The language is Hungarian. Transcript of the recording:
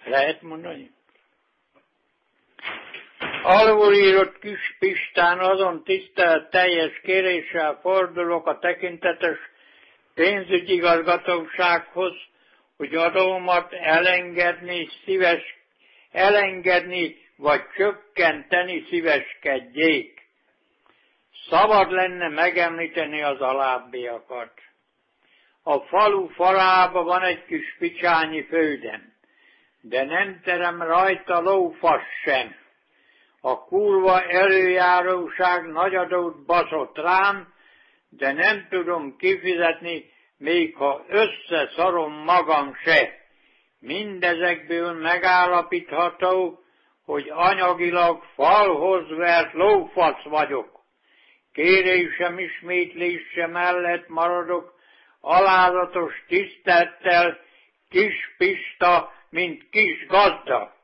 Lehet mondani? Alulírott Kis Pistán azon tiszteletteljes kéréssel fordulok a tekintetes pénzügyigazgatósághoz, hogy adómat elengedni vagy csökkenteni szíveskedjék. Szabad lenne megemlíteni az alábbiakat. A falu falában van egy kis picsányi földem, de nem terem rajta lófasz sem. A kurva előjáróság nagy adót baszott rám, de nem tudom kifizetni, még ha összeszarom magam se. Mindezekből megállapítható, hogy anyagilag falhoz vert lófasz vagyok. Kérésem ismétlése mellett maradok alázatos tisztelettel Kis Pista, mint kis gazda.